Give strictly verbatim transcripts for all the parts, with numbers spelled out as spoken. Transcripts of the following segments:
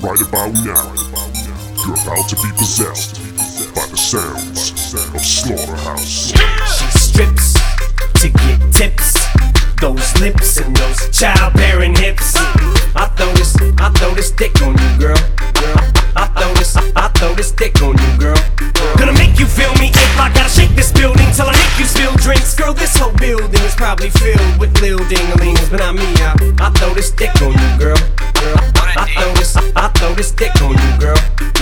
Right about now, you're about to be possessed by the sounds of Slaughterhouse. She strips to get tips, those lips and those childbearing hips. I throw this, I throw this dick on you, girl. I throw this, I throw this dick on you, girl. Gonna make you feel me if I gotta shake this building till I make you spill drinks. Girl, this whole building is probably filled with lil ding-a-lings, but not me. I, I throw this dick on you, girl. I throw this, I throw this dick on you, girl.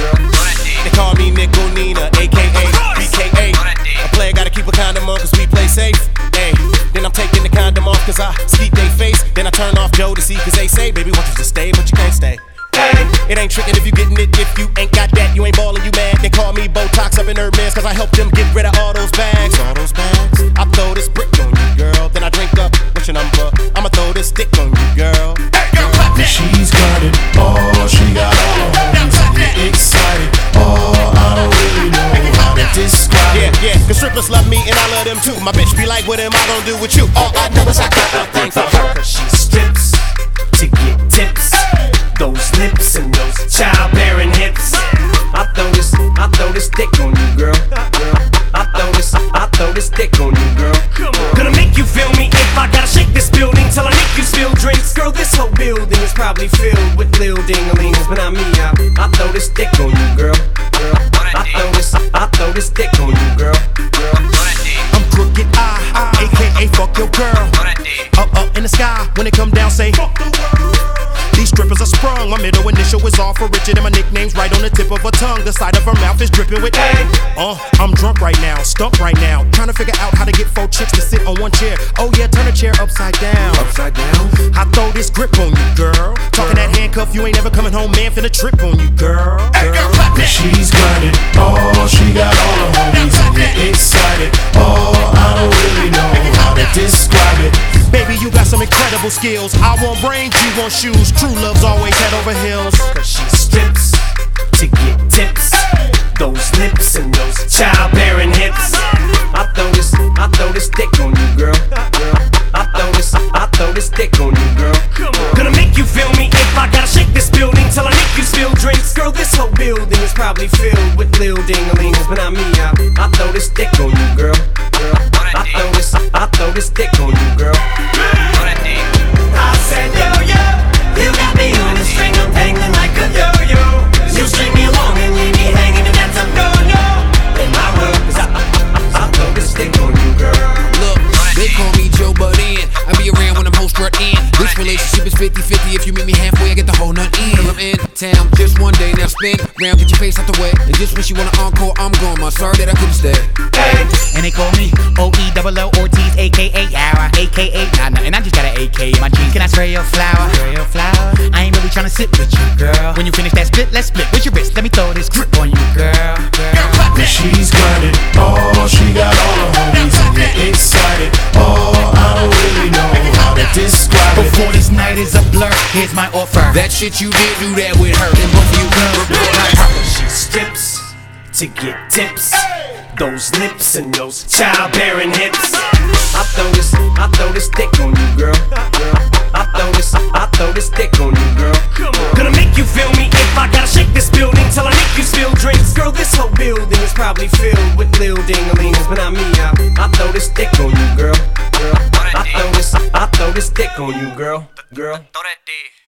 They call me Nickel Nina, aka B K A. A player gotta keep a condom on cause we play safe. Ay. Then I'm taking the condom off cause I skeet they face. Then I turn off Joe to see cause they say, baby, want you to stay, but you can't stay. Hey. It ain't trickin' if you gettin' it, if you ain't got that, you ain't ballin', you mad. They call me Botox up in Hermes cause I helped them get rid of all those bags. All those bags. I throw this brick on you, girl. Then I drink up, what's your number? I'ma throw this stick on you, girl. Hey, girl, clap that. She's got it all, she got all her homies and get excited. Oh, I don't really know how to describe Yeah, it. yeah, cause strippers love me and I love them too. My bitch be like, what am I gonna do with you? All I know is I got a thing for her. Cause she strips to get tips, those lips and those childbearing hips. I throw this, I throw this dick on you, girl. I throw this, I throw this dick on you, girl. Gonna make you feel me if I gotta shake this building till I make you spill drinks. Girl, this whole building is probably filled with lil ding-a-lings, but not me. I, I throw this dick on you, girl. I throw this, I throw this dick on you, girl. I'm crooked I, aka fuck your girl. Up, up in the sky, when it come down, say fuck the world. These strippers are sprung, my middle initial is all for Richard and my nickname's right on the tip of her tongue. The side of her mouth is dripping with A. Uh, I'm drunk right now, stumped right now, trying to figure out how to get four chicks to sit on one chair. Oh yeah, turn a chair upside down. Upside down? I throw this grip on you, girl. Talking that handcuff, you ain't never coming home, man, finna trip on you, girl. Hey, girl, clap that. She's got it all, she got all her homies and get excited. Oh, I don't really know how to describe it. Baby, you got some incredible skills. I want brains, you want shoes. True love's always head over heels. Cause she strips to get tips, those lips and those childbearing hips. I throw this, I throw this dick on you, girl. I throw this, I throw this dick on you, girl. Gonna make you feel me if I gotta shake this building till I make you spill drinks. Girl, this whole building is probably filled with lil ding-a-lings, but not me. I, I throw this dick on you, girl. I throw this, I throw this dick on you, girl. I said, yo, yo, you got me on the string, I'm dangling like a yo-yo. You string me along and leave me hanging, and that's a no-no in my world, cause I, I, I, I throw this dick on you, girl. Look, they call me Joe Budden. I be around when I'm whole strut in. This relationship is fifty fifty. If you meet me halfway, I get the whole nut in. I'm in town just one day. Now spin round, get your face out the way. And just when she want an encore, I'm gone. I'm sorry that I couldn't stay. Hey. And they call me O E double O Ortiz, aka Yawa, aka Nah, nothing. I just got an A K in my jeans. Can I spray your flower? Spray your flower? I ain't really tryna sit with you, girl. When you finish that split, let's split. With your wrist, let me throw this grip on you, girl. girl. She's got it all, she got all her homies and get excited. Oh, I don't really know how to describe it. Before this night is a blur, here's my offer. That shit you did, do that with her. Then both of you girls. She strips to get tips, those lips and those childbearing hips. I throw this, I throw this dick on you, girl. I throw this, I throw this dick on you, girl. Gonna make you feel me if I gotta shake this building till I make you spill drinks. Girl, this whole building is probably filled with lil ding-a-lings, but not me. I, I throw this dick on you, girl. I throw this, I throw this dick on you, girl. Girl.